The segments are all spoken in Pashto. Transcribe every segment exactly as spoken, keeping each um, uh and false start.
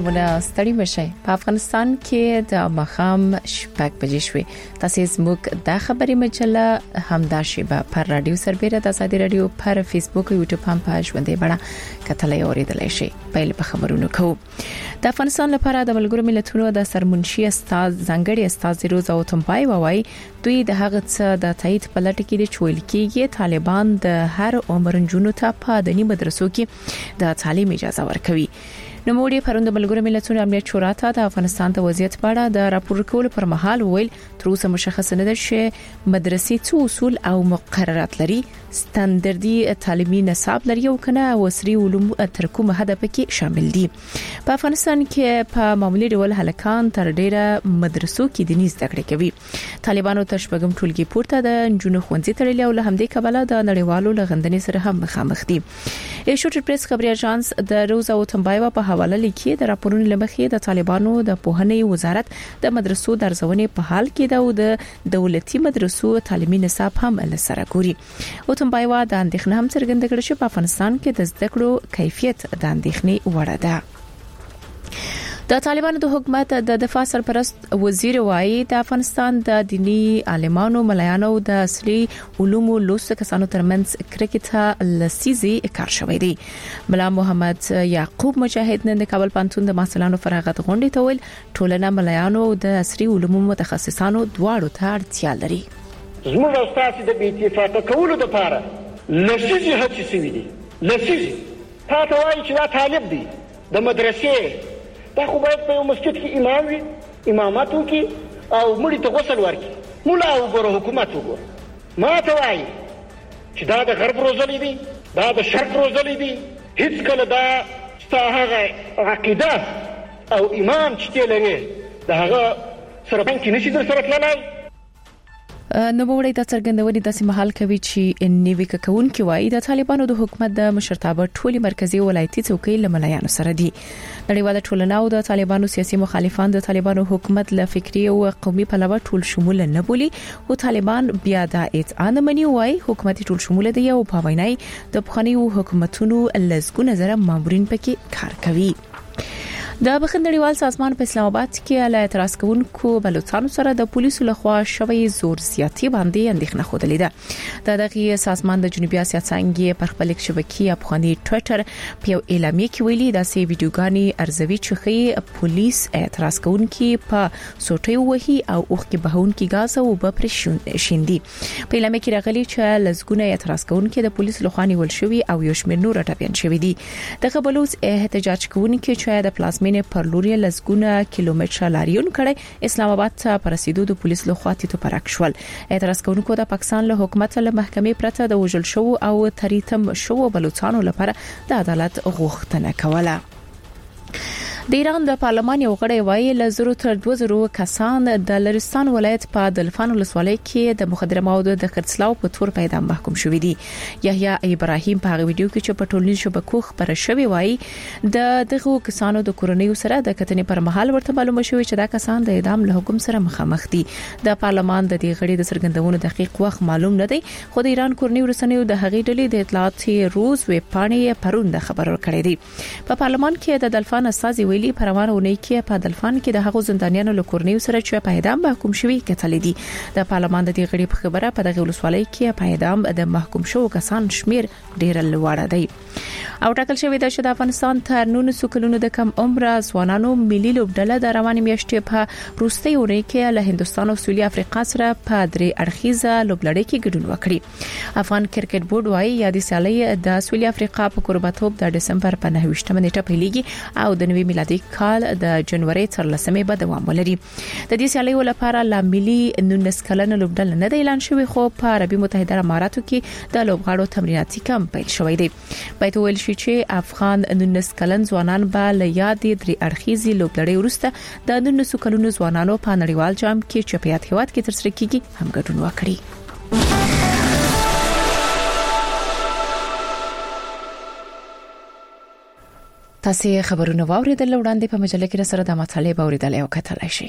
سلامونه ستړي مشه. په افغانستان کې د مخام شپږ بجې شوې. تاسو زموږ د خبري مجله همدا شیبه پر رادیو سربېره د ازادي رادیو پر فیسبوک او یوټیوب هم پاج باندې بڑا کتلې اوریدلای شي. په لپاره خبرونه کوو. د افغانستان لپاره د ملګرو ملتونو د سرمنشي استاد ځنګړي استاد روز او تمبای وایي دوی د هغه څه د تایید په لټه کې د چویل کېږي طالبان د هر عمر جنونو ته په دني مدرسو کې د تعلیم اجازه ورکوي. نو موږ پروند ملګرو ملتونو امنیت شورا ته د افغانستان د وضعیت په اړه د راپور کولو پر مهال ویل تر اوسه مشخص نه ده چې مدرسې څو اصول او مقررات لري، ستاندردي تعلیمي نصاب لري او کنه وسري علوم تر کومه هدف کې شامل دي. په افغانستان کې په معمولی ډول هلکان تر ډیره مدرسو کې دیني زده کړې کوي. طالبانو تر شپږم ټولګي پورته د جنونو ښوونځي تړلې او له همدې کبله د نړیوالو لغندنې سره هم مخامخ دي. ایشوټر پریس خبري اژانس د روز او تمبایو په حواله لیکي د راپورونو لمخې د طالبانو د پوهنې وزارت د مدرسو درځونې په حال کې د دولتي مدرسو تعلیمي نصاب هم لسره ګوري. او تمبایو د اندېښنې هم څرګنده کړې چې په افغانستان کې د زده کړو کیفیت د اندېښنې وړ ده. د طالبانو د حکومت د دفاع سرپرست وزیر وایي د افغانستان د دینی عالمانو ملایانو د اصلي علومو لوست کسانو ترمنځ کرکټ لسیزي کار شوی دی. ملا محمد یعقوب مجاهد نن د کابل پانتون د محصلانو فراغت غونډې ته ویل ټولنه ملایانو د اصلي علومو متخصصانو دواړو ته اړتیا لري. زموږ استاد د اتفاق کولو لپاره لسیزي هڅې شوې دي. لسیزي تاسو وایي چې دا طالب دی د مدرسې دا خو باید په یو مسجد کې امام وي، امامت وکړي او مړي ته غسل ورکړي. مولا وګوره، حکومت وګوره. ما ته وایي چې دا د غرب روزلې دي، دا د شرق روزلې دي. هیڅ کله دا ستا هغه عقیده او ایمان چې ته لرې د هغه سره باندې نشي در سره تللی. نو وړي د څرګندونې د سیمهال کوي چې نیوي ککون کې وایي د طالبانو د حکومت د مشرتابه ټولي مرکزی ولایتي څوکۍ لملایانو سره دي. نړیواله ټولنه او د طالبانو سیاسي مخالفان د طالبانو حکومت له فکری او قومي پلوه ټول شمول نه بولي او طالبان بیا د اعتراض مني وایي حکومت ټول شمول دی او په وینای د بخښنیو حکومتونو لزګونه زره مامورین پکې کار کوي. د بخښنیوال سازمان په اسلام آباد کې له اعتراض کوونکو بلوچستان سره د پولیسو لخوا شوی زور زیاتی باندې اندېښنه خوده لیده. د دغه سازمان د جنوبي اسیا څنګه پر خپل شبکې افغاني ټوئیټر په یو اعلامیه کې ویلي د سی ویډیوګانی ارزوي چې پولیس اعتراض کوونکي په سوټي وهي او اوخ کې بهونکي غاز او بپرشون شیندي. په اعلامیه کې راغلي چې لزګونه اعتراض کوونکي د پولیسو لخوا نیول شوی او یو شمېر نور ټاپین شوی دي. دغه بلوچ احتجاج کوونکي چې د پلازمینې پر لوري لزګونه کیلومتره لاریون کړي اسلام آباد ته پر رسیدو د پولیس لخوا تیتو پرک شول. اعتراض کوونکو د پاکستان له حکومت له محکمې پرته د وژل شو او تریتم شو بلوچستان لپاره د عدالت غوښتنه کوله. د ایران د پارلمان یو غړی وایي له زرو تر دوه زرو کسان د لرستان ولایت په دلفان ولسوالۍ کې د مخدره موادو د خرڅلاو په تور په اعدام محکوم شوی دي. یحیی ابراهیم په هغه ویډیو کې چې په ټولنیزو شبکو خبره شوی وایي د دغه کسانو د کورنیو سره د کتنې پر مهال ورته معلومه شوی چې دا کسان د اعدام له حکم سره مخامخ دي. د پارلمان د دې غړي د څرګندونو دقیق وخت معلوم نه دی، خو د ایران کورنیو رسنیو د هغې ډلې د اطلاعات روز ویب پاڼې پرون د خبر ورکړې دي. په پارلمان کې د دلفان استازي ویلي پروانه ونې کې په دلفان کې د هغو زندانیانو له کورنیو سره چې په اعدام محکوم شوي کتل دي. د پارلمان د دې غړي په خبره په دغه ولسوالۍ کې په اعدام د محکوم شوو کسان شمیر ډیر لوړ دی. او ټاکل شوی د شد افغانستان تر نولسو کلونو د کم عمر ځوانانو ملي لوبډله د رواني میاشتې په روسي اوري کې له هندستان او سویلي افریقا سره په درې اړخیزه لوبلړۍ کې ګډون وکړي. افغان کرکټ بورډ وايي یادې سیالۍ د سویلي افریقا په کورباتوب د دسمبر په نهه ویشتمه نیټه پیلېږي او د نوي میلادي کال د جنوري تر لسمې به دوام ولري. د دې سیالیو لپاره لا ملي نولس کلن لوبډله نه د اعلان شوی، خو په عربي متحده اماراتو کې د لوبغاړو تمریناتي کمپ پیل شوی دی. باید ویل شي چې افغان نولس کلن ځوانان به له یادې درې اړخیزې لوبلړۍ وروسته د نولس کلونو ځوانانو په نړیوال جام کې چې په یاد هیواد کې ترسره کیږي هم ګډون وکړي. تاسو خبرونه واوریدل وړاندې په مجله کې سره د مطالعه باوریدل او کتلای شئ.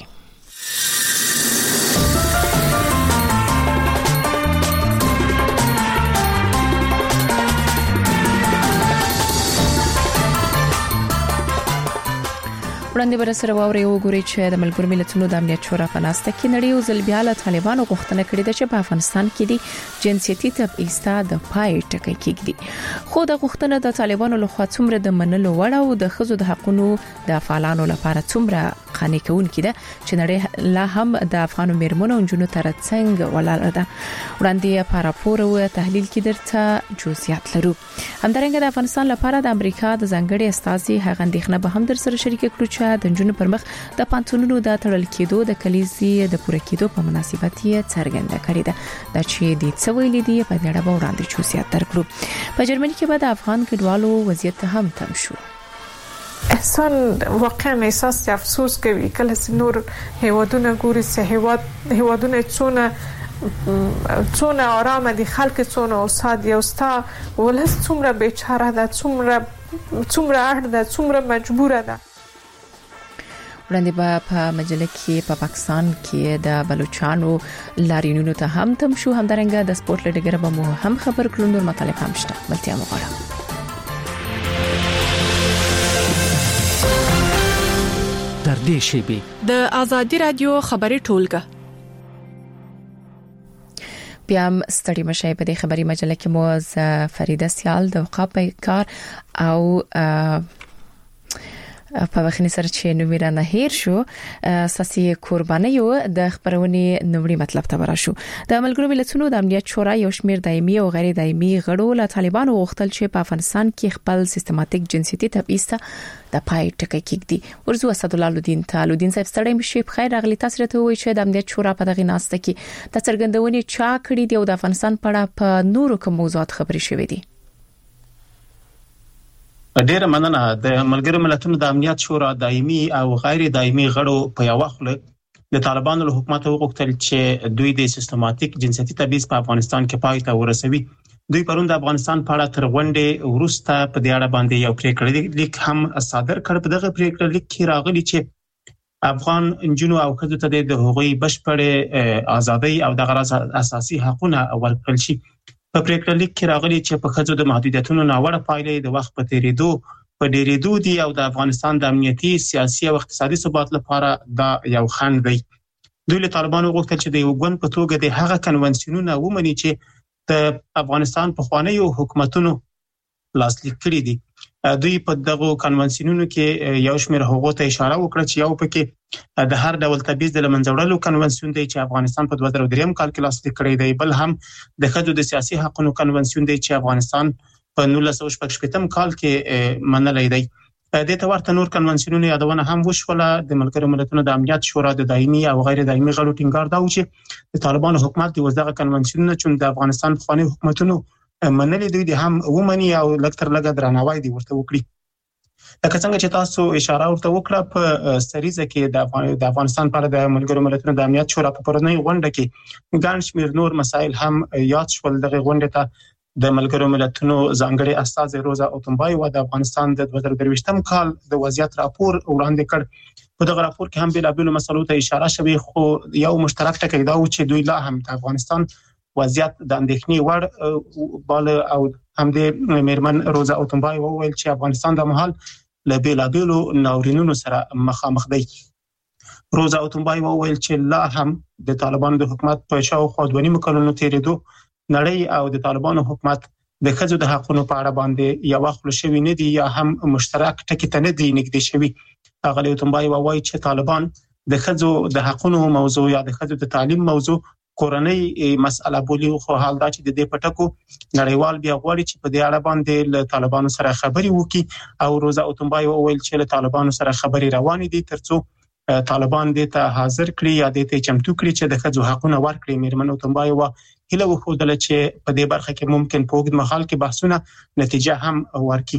وړاندې بر سره واوري وګوري چې د ملګرو ملتونو د امنیت شورا په ناسته کې نړۍ او ځلبياله طالبانو غوښتنه کړې ده چې په افغانستان کې د جنسيتي تبعیض د پای ټکی کېږي. خو د غوښتنه د طالبانو لخوا څومره د منلو وړ او د خزو د حقوقو د فعالانو لپاره څومره قانع کوونکې ده چې نړۍ لا هم د افغانو میرمنو او جنونو ترڅنګ ولاړه ده. وړاندې په راپور او تحلیل کې درته جزئیات لرو. همدارنګه د افغانستان لپاره د امریکا د ځانګړي استازي هغه اندېښنه به هم در سره شریک کړو چې د جنونو پر مخ د پانتونونو د تړل کېدو د کلیزي د پوره کېدو په مناسبت یې څرګنده کړې ده. دا چې د څویلې دی په دې اړه به وړاندې جزئیات درکړو. په جرمني کې به د افغان کډوالو وضعیت هم تم شو. انسان واقعا احساس افسوس کوي کله چې نور هیوادونه ګوري چې هیواد هیوادونه څونه څونه آرام دي، خلک څونه اوساد یو ستا ولس څومره بیچاره ده، څومره څومره اړ ده، څومره مجبوره ده. وړاندې به په مجله کې په پاکستان کې د بلوچستانو لاریونونو ته هم تم شو. همدارنګه د سپورت لډګر به مو هم خبر کړو. نور مطالب هم شته. بلتیا مغواړم در دې شیبه د ازادي رادیو خبري ټولګه بیا ستړي مشه. په دې خبري مجله کې مو ز فریده سیال د وقاپ کار او په وخت سره چې نو میرانه هیر شو اساسي قرباني او د خبرونې نوړي مطلب ته ورشو. د ملګرو ملتونو د امنیت شورا یو شمېر دایمي او غیر دایمي غړو له طالبانو غوښتل چې په افغانستان کې خپل سیستماتیک جنسيتي تبعیض د پای ټکی کېږي. ورزو اسد الله لودین تعالودین صاحب ستړی مشي. بخیر راغلی. تاسو ته وایي چې د امنیت شورا په دغه ناسته کې د څرګندونې چا کړی دی او د افغانستان په اړه په نورو کوم موضوعات خبري شوې دي؟ ډیره مننه. د ملګرو ملتونو د امنیت شورا دایمي او غیر دایمي غړو په یو وخت د طالبانو له حکومت وغوښتل چې دوی د سیستماتیک جنسيتي تبعیض په افغانستان کې پای ته ورسوي. دوی پرون د افغانستان په اړه تر غونډې وروسته په دې اړه باندې یو پریکړه لیک هم صادر کړ. په دغه پریکړه لیک کې راغلي چې افغان جنونو او خځو ته د حقوقي بشپړ ازادي او د غرض اساسي حقوقونه ورکړل شي. په پریکړه لیک کې راغلي چې په خځو د محدودیتونو ناوړه پایلې د وخت په تیریدو په ډیریدو دي او د افغانستان د امنیتي، سیاسي او اقتصادي ثبات لپاره دا یو خنډ دی. دوی له طالبانو غوښتل چې د یو ګوند په توګه د هغه کنونسیونونه ومني چې د افغانستان په خوانیو حکومتونو لاسلیک کړي دي. دوی په دغه کنونسیونونو کې یو شمېر حقوقو ته اشاره وکړه چې یو پکې د هر ډول تبعیض د لمنځوړلو کنونسیون دی چې افغانستان په دوه زره درې کال کې لاسلیک کړی دی. بل هم د ښځو د سیاسي حقوقو کنونسیون دی چې افغانستان په نولس سوه شپږ شپېتم کال کې منلی دی. د ته ورته نور کنونسیونونه یادونه هم وشوله. د ملګرو ملتونو د امنیت شورا د دایمي او غیر دایمي غړو ټینګار دا و چې د طالبانو حکومت د وزدغه کنونسیونونه چې د افغانستان خواني حکومتونو منلي دوی د هم ومني او لکتر لګه درناوی دی ورته وکړي. لکه څنګه چې تاسو اشاره ورته وکړه په سریزه کې د افغانستان پر د ملګرو ملتونو د امنیت شورا په پرونی غونډه کې ګڼ شمېر نور مسایل هم یاد شول. دغه غونډه ته د ملګرو ملتونو ځانګړي استازي روزا اوتمبای و د افغانستان د دوه زره درویشتم کال د وضعیت راپور وړاندې کړ. په دغه راپور کې هم بېلابېلو مسلو ته اشاره شوې، خو یو مشترک ټکی دا و چې دوی لا هم د افغانستان وضعیت د اندېښنې وړ بال او هم د میرمن روزا اوتمبای وویل چې افغانستان د مهال له بېلابېلو ناورینونو سره مخامخ دی. روزا اوتمبای وویل چې لا هم د طالبانو د حکومت په شاوخوا دوه نیم کلونو تېرېدو نړۍ او د طالبانو حکومت د ښځو د حقوقو په اړه باندې یو وخت شوي نه دي یا هم مشترک ټکي ته نه دي نږدې شوي. هغه اوتمبای وایي چې طالبان د ښځو د حقوقو موضوع یا د ښځو د تعلیم موضوع کورنۍ مسأله بولي، خو حال دا چې د دې پټکو نړیوال بیا غواړي چې په دې اړه باندې له طالبانو سره خبري وکړي. او روزا اوتمبای وویل چې له طالبانو سره خبري روانې دي ترڅو طالبان دې ته حاضر کړي یا دې ته چمتو کړي چې د ښځو حقونه ورکړي. میرمن اوتمبای و هیله وښودله چې په دې برخه کې ممکن په اوږد مهال کې بحثونه نتیجه هم ورکړي.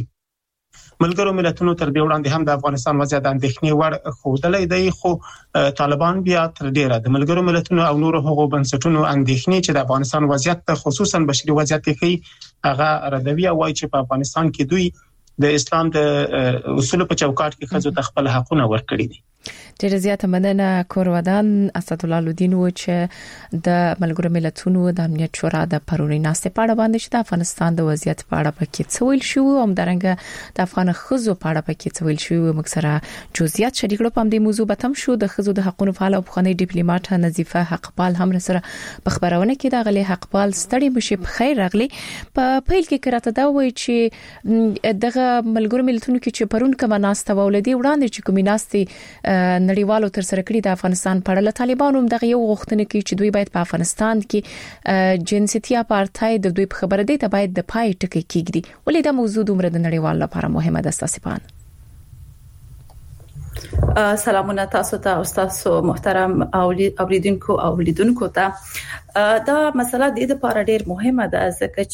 ملګرو ملتونو تر دې وړاندې هم د افغانستان وضعیت د اندېښنې وړ ښودلی دی، خو طالبان بیا تر ډیره د ملګرو ملتونو او نورو هغو بنسټونو اندېښنې چې د افغانستان وضعیت ته خصوصا بشري وضعیت یې ښیي هغه ردوي او وایي چې په افغانستان کې دوی د اسلام د اصولو په چوکاټ کې ښځو ته خپل حقونه ورکړي دي. ډېر زیاته مننه کورودان اسد الله الدین و چې د ملګرو ملتونو د امنیت شورا د پرونی ناستې په اړه باندې چې د افغانستان د وضعیت په اړه پکې څه ویل شو او همدارنګه د افغان خزو په اړه پکې څه ویل شو موږ سره جزئیات شریک کړو. په دې موضوع به تم شو د خزو د حقوقو فعال او بخونی ډیپلوماټ نظیفه حقپال هم سره په خبرونه کې د غلي حقپال ستړي بشي په خیر راغلي. په پیل کې کراته دا وایي چې دغه ملګرو ملتونو کې چې پرون کومه ناسته ولدي وړاندې چې کومه ناستې نړیوالو تر سره کړی د افغانستان په اړه طالبانو هم دغه یو غوښتنه کوي چې دوی باید په افغانستان کې جنسيتي اپارټاید د دوی په خبره دی ته باید د پای ټکی کېږي. ولې دا موضوع دومره د نړیوالو لپاره مهمه ده ستاسو؟ سلامونه تاسو ته او تاسو محترم اوریدونکو او لیدونکو ته. دا مسله د دې لپاره ډېر مهمه ده ځکه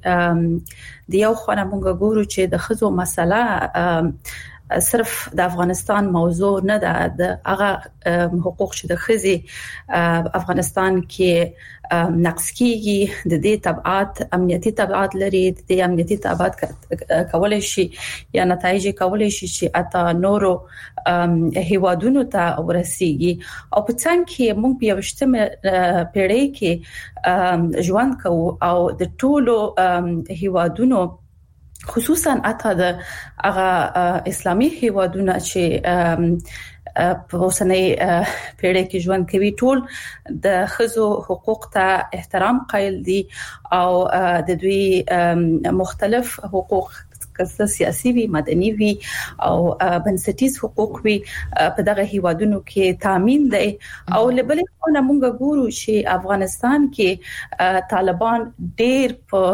چې د یو خونه مونږ ګورو چې د خزو مسله صرف د افغانستان موضوع نه ده، د هغه حقوق چې د خزي افغانستان کې نقص کیږي د دې تبعات امنیتي تبعات لري. د دې امنیتي تبعات کولای شي یا نتایج کولای شي چې اته نورو هیوادونو ته ورسیږي او په څنګه کې موږ په یوشتمه پیړۍ کې ژوند کوو او د ټولو هیوادونو خصوصا اته د هغه اسلامي هیوادونو چې په اوسنۍ پیړۍ کې ژوند کوي ټول د خزو حقوق ته احترام قائل دي او د دوی مختلف حقوق که سیاسي وي، مدني وي او بنسټیز حقوق وي په دغه هیوادونو کې تامین دي. او لبلې خو موږ ګورو چې افغانستان کې طالبان ډېر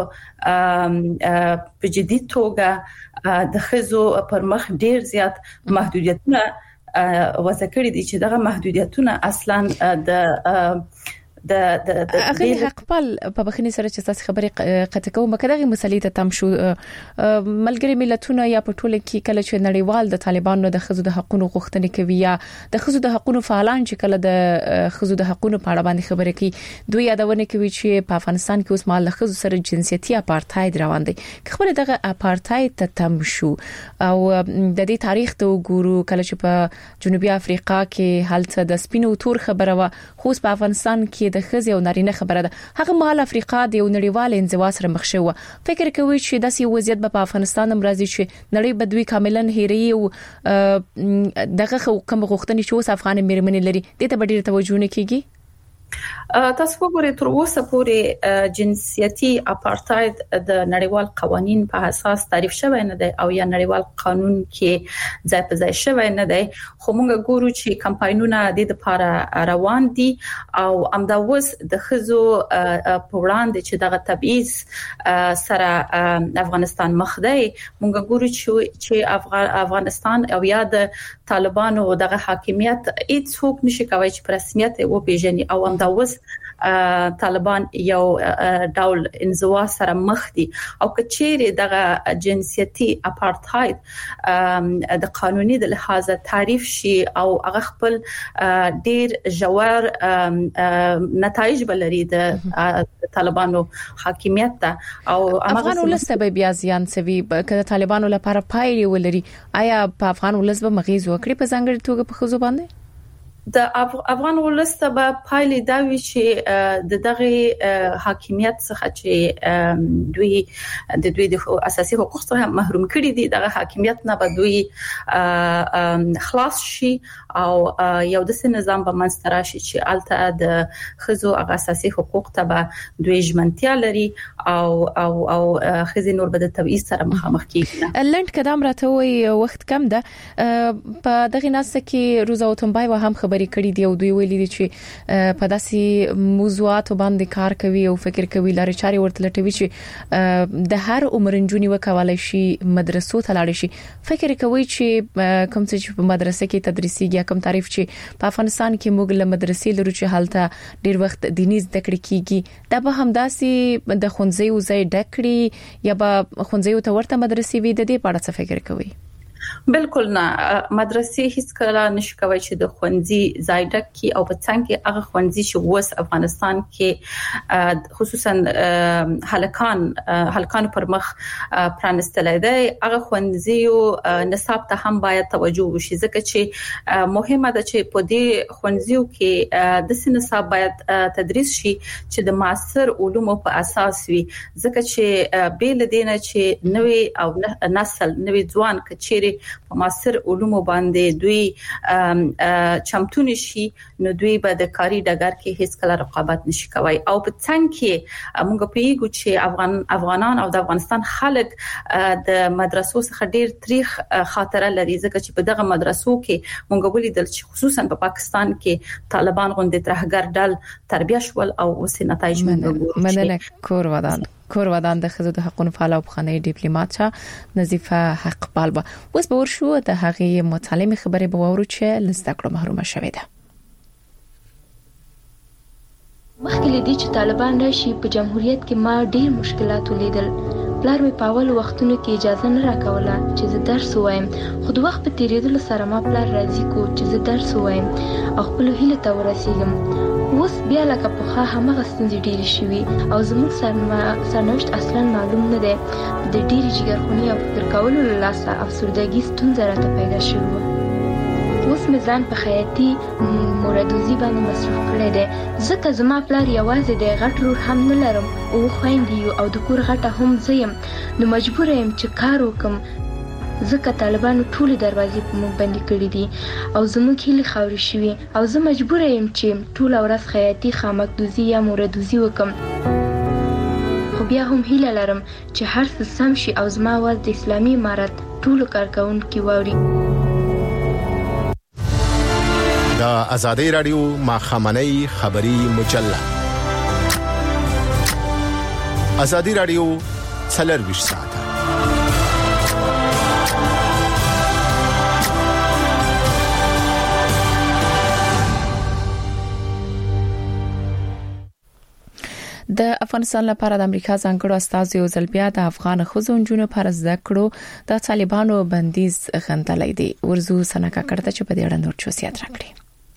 په په جدي توګه د خزو پر مخ ډېر زیات محدودیتونه وضع کړی دي چې دغه محدودیتونه اصلا د د د اغلی حقپال په بخنی سره چې تاسو خبرې قطع کوم مکدغه مسلې ته تم شو ملګری ملتونه یا په ټوله کې کله چې نړیوال د طالبانو د خزو د حقوقو غوښتنې کوي یا د خزو د حقوقو فعالان چې کله د خزو د حقوقو په اړه باندې خبرې کوي دوی یادونه کوي چې په افغانستان کې اوس مال د خزو سره جنسيتي اپارټاید روان دي. خبره دغه اپارټاید ته تم شو او د دې تاریخ ته وګورو کله چې په جنوبي افریقا کې حالت د سپینو تور خبره وا خو په افغانستان کې د خزي او نارینه خبره ده. هغه مال افریقا د یو نړیوال انزوا سره مخ شو. فکر کوي چې داسې وضعیت په افغانستان هم راځي چې نړۍ بدوي کاملا هېري او دغه کوم غوښتنې چې اوس افغان میرمنې لري د ته ډېر توجه نه کیږي. تاسو وګورئ تر اوسه پورې جنسيتي اپارټاید د نړیوال قوانين په اساس تعریف شوی نه دی او یا نړیوال قانون کې ځای په ځای شوی نه دی. خو موږ ګورو چې کمپاینونه د لپاره روان دي او امدا وس د خزو په وړاندې چې دغه تبعیض سره افغانستان مخ دی. موږ ګورو چې افغانستان او یا د طالبانو دغه حاکمیت هیڅ څوک نشي کوي چې په رسمیت و پیژني او امدا وس طالبان یو ډول انزوا سره مخ دي او کچېره دغه جنسيتي اپارټاید د قانوني د لحاظ تعریف شي او هغه خپل ډېر جوړ نتایج بلري د طالبانو حاکمیت ته او افغان ولسته به بیا ځان سوي کله طالبانو لپاره پایلې ولري. آیا په افغان ولس به مغیز وکړي په ځانګړي توګه په خزو باندې؟ د افغان ولسته به پایلې دا وی چې د دغه حاکمیت څخه چې دوی د دوی د اساسي حقوقو څخه محروم کړي دي دغه حاکمیت نه به دوی خلاص شي او یو د نظام به منځ راشي چې الته د خزو هغه اساسي حقوق ته به دوی ژمنتیا لري او او او خزي نور به د تبعیض سره مخامخ کیږي. لند کدام راته وي وخت کم ده په دغه ناسه کې روزا وتنبای و هم خبرې کړې دي او دوی ویلي دي چې په داسې موضوعاتو باندې کار کوي او فکر کوي لارې چارې ورته لټوي چې د هر عمر جنونی وکولای شي مدرسو ته لاړ شي. فکر کوي چې کوم څه په مدرسې کې تدریسي کوم تعریف چې په افغانستان کې موږ له مدرسې لرو چې حالته ډیر وخت دیني زده کړې کیږي دا به هم داسې د خونځي او ځای ډکړي یا به خونځي او ته ورته مدرسې وي د دې په اړه څه فکر کوي؟ بالکل نه مدرسې هیڅ کله نشي کوي چې د خوندزي زایډک کی او په څنګه کې هغه خوندزي چې وس افغانستان کې خصوصا هلکان هلکان پر مخ پرانستل دي هغه خوندزي او نصاب ته هم باید توجه وشي ځکه چې مهمه ده چې په دې خوندزيو کې د سنصاب باید تدریس شي چې د معاصر علومو په اساس وي ځکه چې بیل دینه چې نوې او نسل نوې ځوان کچيري په معاصر علومو باندې دوی چمتون شي نو دوی به د کاري ډګر کې هیڅ کله رقابت نشي کوي او په څنګه کې موږ پیګو چې افغان افغانان او د افغانستان خلک د مدرسو څخه ډیر تاریخ خاطره لري ځکه چې په دغه مدرسو کې موږ ولیدل چې خصوصا په پاکستان کې طالبان غونډې ترهګر ډل تربیه شول او اوس نتایج موږ مننه کور ودان کور ودان د خزو د حقوقو فعال او بخنۍ ډیپلوماټ شه نظیفه حقپال به اوس به ورشو د هغه متعلم خبرې به ورو چې لسته کړو محرومه شوې ده مخکې لدی چې طالبان راشي په جمهوریت کې ما ډیر مشکلات ولیدل پلار مې په اول وختونو کې اجازه نه راکوله چې زه درس وایم خو د وخت په تیریدلو سره ما پلار راضي کو چې زه درس وایم او خپل هیله ته ورسیږم اوس بیا لکه په خا همغه ستونزې ډېرې شوي او زموږ سرنوشت اصلا معلوم نه دی د ډېرې جګرخوني او فکر کولو له لاسه افسردګي ستونزه راته پیدا شوې وه اوس مې ځان په خیاطي موردوزي باندې مصروف کړی دی ځکه زما پلار یوازې دی غټ لور هم نه لرم او خویندې یو او د کور غټه هم زه یم نو مجبوره یم چې کار وکړم ځکه طالبانو ټولې دروازې په موږ بندې کړې دي او زموږ هیلې خاورې شوي او زه مجبوره یم چې ټوله ورځ خیاطي خامکدوزي یا موردوزي وکړم خو بیا هم هیله لرم چې هر څه سم شي او زما اواز د اسلامي امارت ټولو کارکوونکي واوري د آزادۍ رادیو ماخامنۍ خبري مجله آزادۍ رادیو څلرویشت ساعت د افغانستان لپاره د امریکا ځانګړو استازو یو ځل بیا د افغان ښځو نجونو پر زده کړو د طالبانو بندیز غندلې دي ورزو سنکا کړه چې په دې اړه نور چوسیات راکړي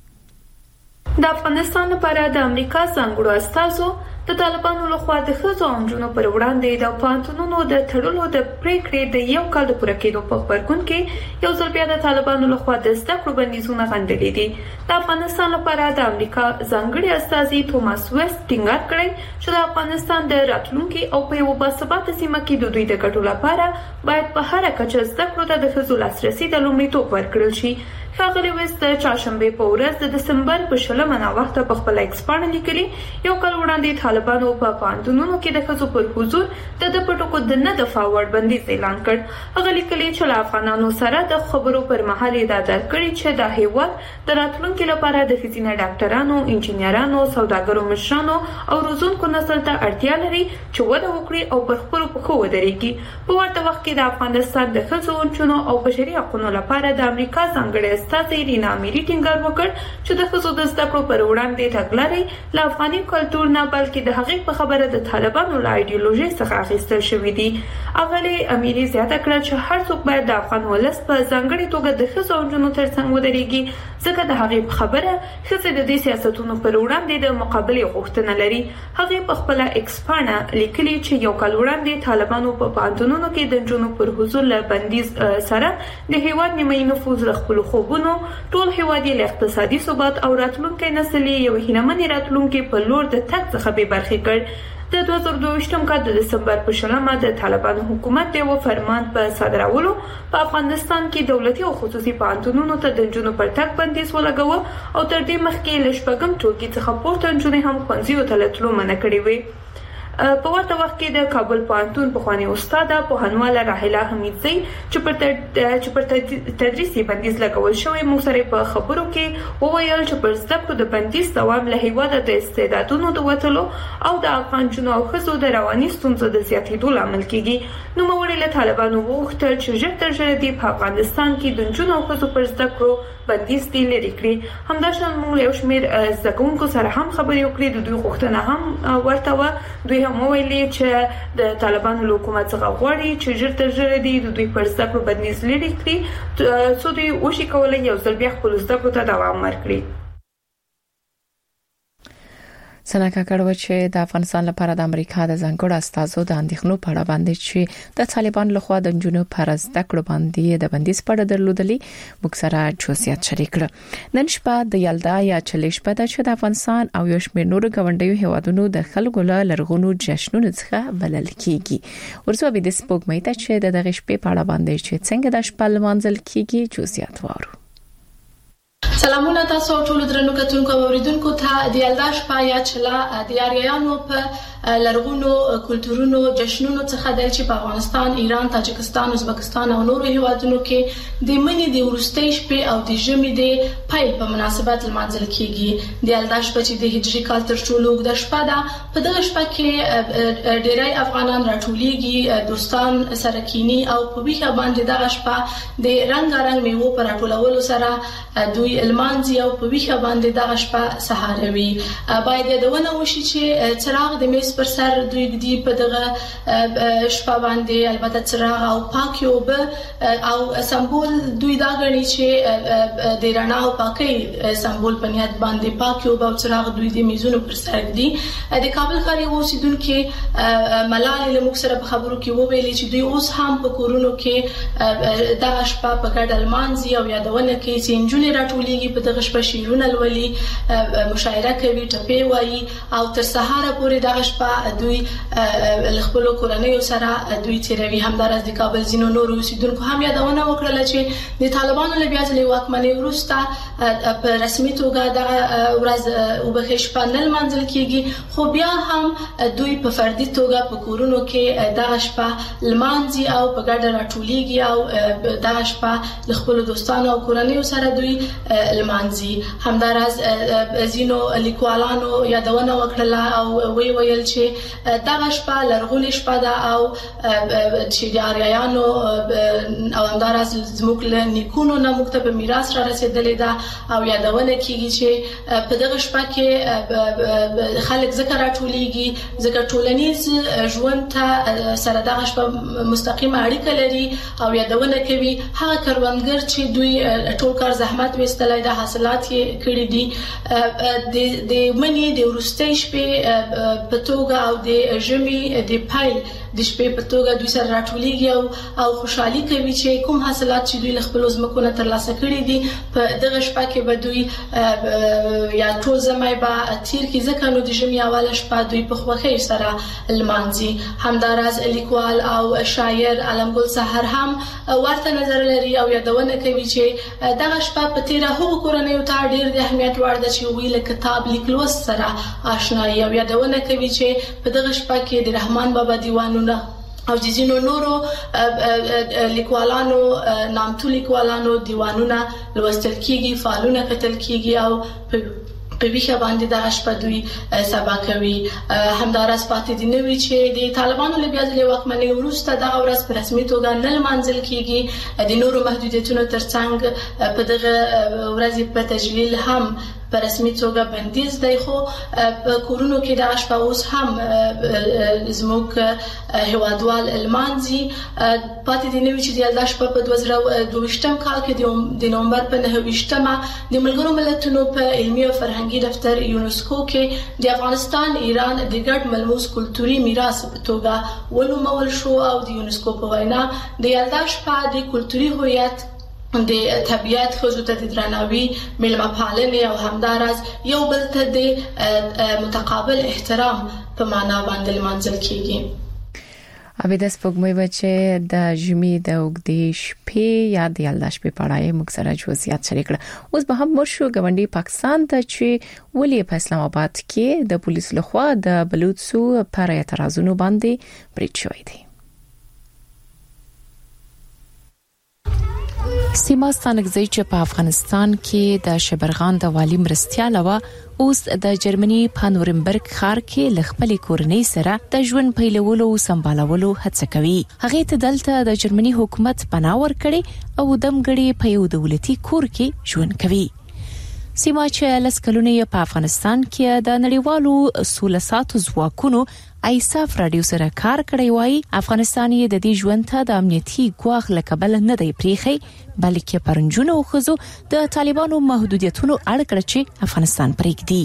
د افغانستان لپاره د امریکا ځانګړو استازو د طالبانو لخوا د ښځو او نجونو پر وړاندې د پانتونونو د تړلو د پریکړې د یو کال د پوره کېدو په خبرګون کې یو ځل بیا د طالبانو لخوا د زده کړو بندیزونه غندلې دي د افغانستان لپاره د امریکا ځانګړي استازي توماس ویست ټینګار کړی چې د افغانستان د راتلونکي او په یو باثباته سیمه کې د دوی د ګټو لپاره باید په هر کچه زده کړو ته د ښځو لاسرسي د لومړیتوب ورکړل شي ښاغلي ویست د چهارشنبه په ورځ د دسمبر په شلمه ناوخته په خپل ایکس باندې لیکلي یو کال وړاندې طالبانو په پانتونونو کې د ښځو پر حضور د د پټکو د نه د فاورډ بندیز اعلان کړ هغه لیکلي چې له افغانانو سره د خبرو پر مهال دا درکړي چې د هیواد د راتلونکي لپاره د ښځینه ډاکټرانو انجنیرانو سوداګرو مشرانو او روزونکو نسل ته اړتیا لري چې وده وکړي او پر خپلو پښو ودرېږي په ورته وخت کې د افغانستان د ښځو نجونو او بشري حقوقو لپاره د امریکا ځانګړي استازي رینا میری ټینګار وکړ چې د ښځو د زده کړو پر وړاندې تګلارې له افغاني کلتور نه بلکې د هغې په خبره د طالبانو له ایډیولوژي څخه اخیستل شوې دي اغلې امیری زیاته کړه چې هر څوک باید د افغان ولس په ځانګړي توګه د ښځو او نجونو ترڅنګ ودرېږي ځکه د هغې په خبره ښځې د دې سیاستونو پر وړاندې د مقابلې غوښتنه لري هغې په خپله ایکس پاڼه لیکلي چې یو کال وړاندې طالبانو په پوهنتونونو کې د نجونو پر حضور له بندیز سره د هیواد نیمایي نفوذ له خپلو خوبونو ټول هیواد یې له اقتصادي ثبات او راتلونکي نسل یې یو هیلهمنې راتلونکي په لور د تګ څخه بې برخې کړ د دوه زره دوه کال د دسمبر په شلمه د طالبانو حکومت د یو فرمان په صادرولو په افغانستان کې دولتي او خصوصي پوهنتونونو ته د نجونو پر تګ بندیز ولګاوه او تر دې مخکې له شپږم ټولګي څخه پورته نجونې هم ښوونځیو ته له تلو منع کړې وې په ورته وخت کې د کابل پوهنتون پخواني استاده پوهنواله راحله حمیدزی چې پر چې پر تدریس بندیز لګول شوی موږ سره په خبرو کې وویل چې پر زده کړو د بندیز دوام له هیواده د استعدادونو د وټلو او د افغان جنو او ښځو د رواني ستونزو د زیاتېدو لامل کیږي نو موږ له طالبانو وغوښتل چې ژر تر ژره په افغانستان کې د جنو او ښځو پر زده کړو بندیز دی لري کړی. همداشان موږ یو شمېر زګونکو سره هم خبرې وکړې د دوی غوښتنه هم ورته و. دوی هم ویلي چې د طالبانو حکومت څخه غواړي چې ژر تر ژره دی د دوی پر زده کړو بندیز لري کړی څو دوی وشي کولای یو ځل بیا خپل زده کړو ته دوام ورکړي. سنکا کړو چې د افغانستان لپاره د امریکا د ځانګړو استازو د اندېښنو په اړه باندې چې د طالبان لخوا د جنونو پر زده کړو باندې د بندیز په اړه درلودلې موږ سره جزئیات شریک کړل. نن شپه د یلدا یا چلیش په د چې د افغانستان او یو شمېر نورو غونډیو هیوادونو د خلکو له لرغونو جشنونو څخه بلل کیږي. ورسره به د سپوږمۍ ته چې د دغه شپې په اړه باندې چې څنګه د شپه لمانځل کیږي جزئیات وارو. سلامونه تاسو ټول درنو کتونکو او اوریدونکو ته د یلدا شپه یا چلا د یاریانو په لرغونو کلتورونو جشنونو څخه د چې په افغانستان، ایران، تاجکستان، ازبکستان او نورو هیوادونو کې د منی د ورستۍ شپې او د ژمي د پیل په مناسبت لمانځل کیږي. د یلدا شپه چې د هجري کال تر ټولو اوږده شپه ده، په دغه شپه کې ډېری افغانان راټولېږي، دوستان سره کینی او په ویښه باندې دغه شپه د رنگارنګ میوو پر راټولولو سره دوی لمانځي او په ویښه باندې دغه شپه سهاروي. باید یادونه وشي چې څراغ د میز پر سر دوی دی په دغه شپه باندې البته څراغ او پاکي اوبه او سمبول دوی دا غني چې د رڼا او پاکي سمبول په نیت باندې پاکي اوبه او څراغ دوی د میزونو پر سر دي. د کابل ښار اوسیدونکو ملالۍ له موږ سره په خبرو کې وویلي چې دوی اوس هم په کورونو کې دغه شپه په ګډه لمانځي او یادونه کوي چې انجونې راټولېږي په دغه شپه شعرونه لولي، مشاعره کوي، ټپې وایي او تر سهار پورې دغه شپه دوی خپل کورنۍ سره دوی تیروي. همدارس د کابل ځینو نورو اوسیدونکو هم یادونه وکړه چې د طالبانو له بیا ځلې واکمنۍ وروسته په رسمي توګه دغه ورځ وبخښ شپه نه لمانځل کیږي، خو بیا هم دوی په فردي توګه په کورونو کې دغه شپه لمانځي او په ګډه راټولېږي او دغه شپه له خپل دوستانو او کورنۍ سره دوی لمانځي. همدارس ځینو لیکوالانو یادونه وکړه او وی ویل چې دغه شپه لرغونې شپه ده او چې د آریایانو او همدارس زموږ له نیکونو نه موږ ته په میراث را رسېدلې ده او یادونه کیږي چې په دغه شپه کې خلک ذکر راټولېږي، ځکه ټولنیز ژوند ته سره دغه شپه مستقیمه اړیکه لري او یادونه کوي هغه کروندګر چې دوی ټول کار زحمت وستلای د حاصلات یې کړی دي. د منی د ورستۍ شپې په توګه او د ژمي د پیل د شپې په توګه دوی سره راټولېږي او او خوشحالي کوي چې کوم حاصلات چې دوی له خپل ځمکو نه ترلاسه کړي دي په دغه شپه کې به دوی یا ټول زمای به تیر کې ځکه نو د ژمي اوله شپه دوی په خوښۍ سره لمانځي. همداراز لیکوال او شاعر علمګل سحر هم ورته نظر لري او یادونه کوي چې دغه شپه په تیره هغو کورنیو ته ډېر د اهمیت وړ ده چې هغوی له کتاب لیکلوست سره آشنایي او یادونه کوي چې په دغه شپه کې د رحمان بابا دیوانونه او ځینو نورو لیکوالانو نامتو لیکوالانو دیوانونه لوستل کیږي، فعالونه کتل کیږي او په ویښه باندې دغه شپه دوی سبا کوي. همداراز پاتې دي نوي چې د طالبانو له بیا ځلې واکمنۍ وروسته دغه ورځ په رسمي توګه نه لمانځل کیږي. د نورو محدودیتونو ترڅنګ په دغه ورځ په تجلیل هم په رسمي توګه بندیز دی، خو په کورونو کې دغه شپه اوس هم زموږ هیوادوال لمانځي. پاتې دي نوي چې د یلدا شپه په دوه زره دوه ویشتم کال کې د نومبر په نهه ویشتمه د ملګرو ملتونو په علمي او فرهنګي دفتر یونسکو کې د افغانستان ایران د ګډ ملموس کلتوري میراث په توګه ونومول شو او د یونسکو په وینا د یلدا شپه د کلتوري هویت د طبیعت خزو ته د درناوي، مېلمه پالنې او همداراز یو بل ته د متقابل احترام په معنا باندې لمانځل کیږي. ابي د سپوږمۍ بچي د ژمي د اوږدې شپې یا د یلدا شپې په اړه موږ سره جزئیات شریک کړل. اوس به هم مرشو غونډي پاکستان ته چې ولې په اسلام آباد کې د پولیس لخوا د بلوچستو پر اعتراضونو باندې بریټ شوی دی. سیما ستانګزی چې په افغانستان کې د شبرغان د والی مرستياله و اوس د جرمني په نورنبرګ ښار کې لخپل کورنۍ سره د ژوند پیلولو او سمبالولو هڅه کوي. هغه ته دلته د جرمني حکومت پناه ورکړي او دمګړي په یو دولتي کور کې ژوند کوي. سیما چې لسکلونه په افغانستان کې د نړیوالو سولساتو ځواکونو ایساف رادیو سره کار کړی وای، افغانستان یې د دې ژوند ته د امنیتي ګواښ لکبل نه دی پریخي، بلکې پرنجونو او خزو د طالبانو محدودیتونو اړه کړ چې افغانستان پریږدي.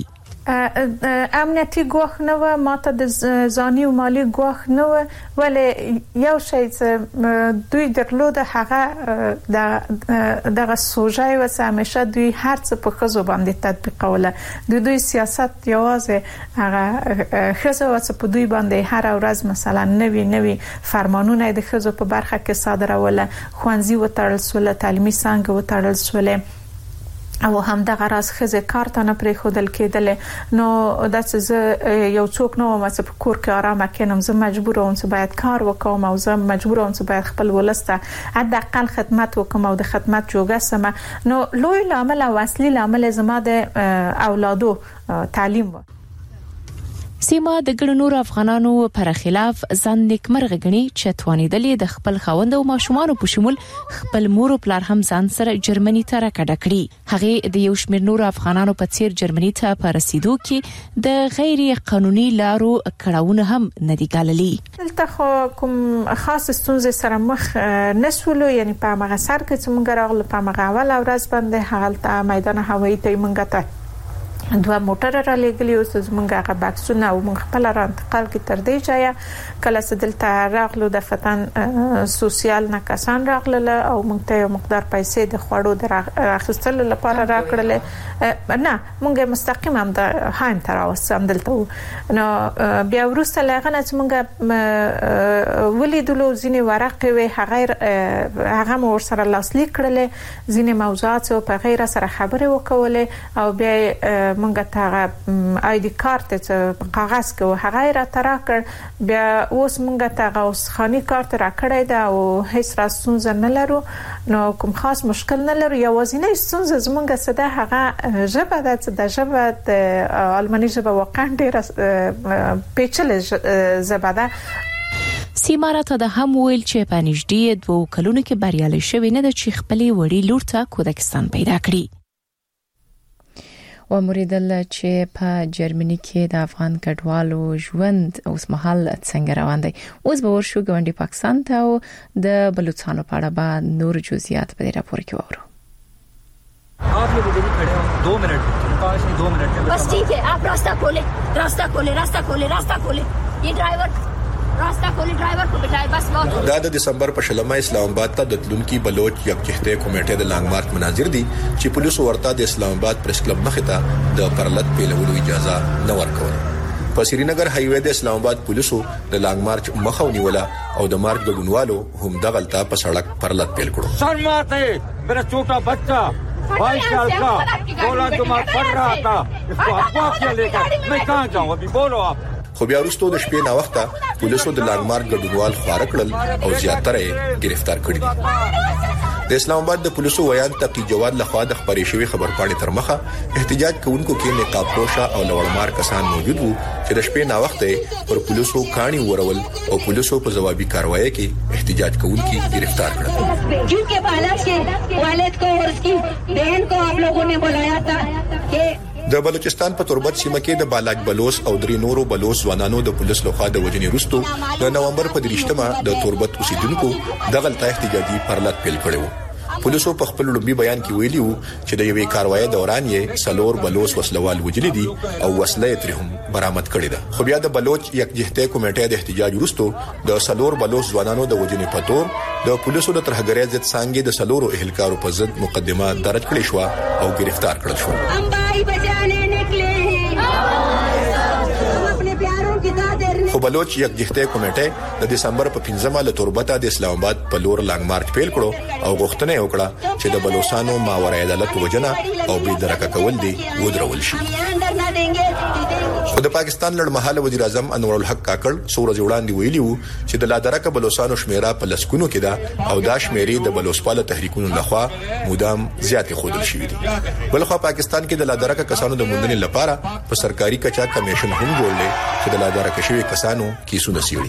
امنیتي ګواښ نه و، ماته د ځاني او مالی ګواښ نه و، ولې یو شی چې دوی درلود هغه د دغه سوژای و چې همیشه دوی هر څه په خزو باندې تطبیقوله. د دوی سیاست یوازې هغه خزو چې په دوی باندې هر ورځ مثلا نوي نوي فرمانونه د خزو په برخه کې صادروله، خوانزي وتړل سول، تعلیمي څنګه وتړل سول او هم دغه راز خزه کار ته نه پرې خودل کېدل. نو د څه یو څوک نو مڅ په کور کې آرام کینم، زه مجبور وم چې باید کار وکوم او زه مجبور وم چې باید خپل ولسته حداقل خدمت وکم او د خدمت جوګه سم. نو لوی لامل او اصلي لامل زما د اولادو تعلیم و. سیما د ګڼو نور افغانانو پر خلاف ځان نیکمرغه غني چې توانیدلې د خپل خوند او ماشومان په شمول خپل مور او پلار هم ځان سره جرمني ته راکړه کړی. هغه د یو شمېر نور افغانانو په څیر جرمني ته په رسیدو کې د غیر قانوني لارو کړهونه هم ندي ګاللي. دلته خو کوم خاص ستونزې سره مخ نسولو، یعنی په هغه سر کې چې موږ راغله په هغه اول ورځ باندې هغه میدان هوایي ته موږ ته دوه موټر را لګلی او زمونږ هغه بکسونه او موږ خپل را انتقال کې تر دې ځای کله چې دلته راغلو د فتن سوسیال نه کسان راغله او موږ ته یو مقدار پیسې د خوړو د اخیستلو لپاره راکړل. نه موږ مستقیم هم د هایم تر اوسه دلته. نو بیا ورسته لغنه چې موږ ولیدلو ځینې ورقې وي هغه هغه مو سره لاسلیک کړل، ځینې موضوعات په غیر سره خبرې وکولې او بیا منګه تا آی ډی کارت چې کاغذ کې هغه را ترا کړ. بیا اوس منګه تا اوس خاني کارت را کړی دا او هیڅ راستونز نه لرو. نو کوم خاص مشکل نه لرو، یوازینی ستونزه زمونږه صدا هغه ژبه ده چې د ژبه د الماني ژبه واقعا ډېره پیچلې ژبه ده. سیماره ته د هم ویل چې په نږدې دوه کلونو کې بریالي شوی نه د چې خپلې وړي لور ته کودکستان پیدا کړي. و موریدل چې په جرمني کې د افغان کډوالو ژوند اوس مهال څنګه روان دی. اوس به ورشو ګوندی پاکستان ته او د بلوچستان په اړه به نور جزئیات په دې راپور کې وورو. आप लोग इधर ही खड़े हो दो मिनट पाँच नहीं दो मिनट बस ठीक है, आप रास्ता खोले रास्ता खोले रास्ता खोले रास्ता खोले ये ड्राइवर रास्ता खोले ड्राइवर को बिठाए बस बहुत. دا د دسمبر په شلمه اسلام آباد ته د تلونکي بلوچ یکجهته کمیټې د لانګ مارچ مناظر دي چې پولیسو ورته د اسلام آباد پریس کلب مخې ته د پرلط پیلولو اجازه نه ورکوله. په سرینګر هایوې د اسلام آباد پولیسو د لانګ مارچ مخه ونیوله او د مارچ ګډونوالو هم د غلطه په سړک پرلط پیل کړو. سر ماته میرا छोटा बच्चा बाईस साल का बोला जो मैं पढ़ रहा था इसको अफवाह किया लेकर मैं कहां जाऊं अभी बोलो आप. خو بیا وروسته د شپې نا وخته پولیسو د لانګمارک ګډونوال خوار کړل او زیاتره یې گرفتار کړي. د اسلام آباد د پولیسو ویان تقی جواد لخوا د خبري شوی خبرپاڼې تر مخه احتجاج کوونکو کې نقاب پوشا او لوړمار کسان موجود وو چې د شپې نا وخته پر پولیسو کاڼي ورول او پولیسو په جوابي کاروایی کې احتجاج کوونکي گرفتار کړل. جنके बालक के वालिद को और उसकी बहन को आप लोगों ने बुलाया था कि د بلوچستان په تربت سیمه کې د بالاک بلوس او درې نورو بلوس ځوانانو د پولیس لخوا د وجنې وروسته د نومبر په دریشتمه د تربت اوسیدونکو د غلطه احتجاجي پرلط پیل کړو. پولیسو په خپل لومبي بیان کې ویلي وو چې د یوې کاروایی دوران یې سلور بلوس وسلوال وجلي دي او وسله تر هم برآمد کړې ده. خو بیا د بلوچ یکجهته کمیټې د احتجاج وروسته د سلور بلوس ځوانانو د وجنې په تور د پولیسو د ترهګرۍ ضد څنګه د سلورو اهلکارو په ضد مقدمه درج کړې شو او گرفتار کړل شو. خو بلوچ یکجهته کمیټه د دسمبر په پنځمه له تربته د اسلام آباد په لور لانګ مارچ پیل کړو او غوښتنه وکړه چې د بلوچستانو ماورای عدالت وجنه او بې درکه کول دي ودرول شي. خو د پاکستان لړمحاله وزیر اعظم انور الحق کاکړ سورج وړاندې ویلي وو چې د لادرکه بلوچستانو شمیره په لسکونو کې ده او دا شمیرې د بلوچستان تحریکونو لخوا مدام زیاتې خودل شوې دي. بلخو پاکستان کې د لادرکه کسانو د موندنې لپاره په سرکاري کچا کمیشن هم جوړ لې چې د لادرکه شوی کسانو کیسونه سیوړي.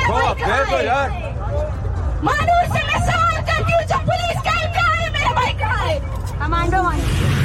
مانور سے میں سوال کرتی ہوں جو پولیس کا کہاں ہے میرا بھائی کہاں ہے کمانڈو ون.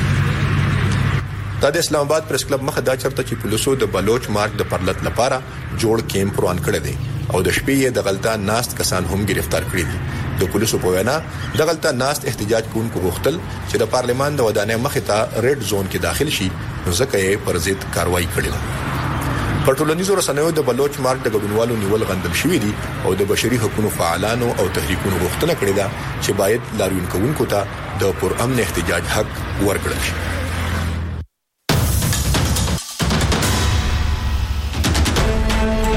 د اسلام آباد پریس کلب مخه دا چرته چې پولیسو د بلوچ مارچ د پرلط لپاره جوړ کیمپ روان کړی دی او د شپې د غلطه ناست کسان هم گرفتار کړي دي. د پولیسو په وینا د غلطه ناست احتجاج کوونکو غوښتل چې د پارلمان د ودانۍ مخې ته ریډ زون کې داخل شي نو ځکه یې پر ضد کاروایی کړې ده. په ټولنیزو رسنیو د بلوچ مارچ د ګډونوالو نیول غندل شوې دي او د بشري حقوقو فعالانو او تحریکونو غوښتنه کړې ده چې باید لاریون کوونکو ته د پر امن احتجاج حق ورکړل شي.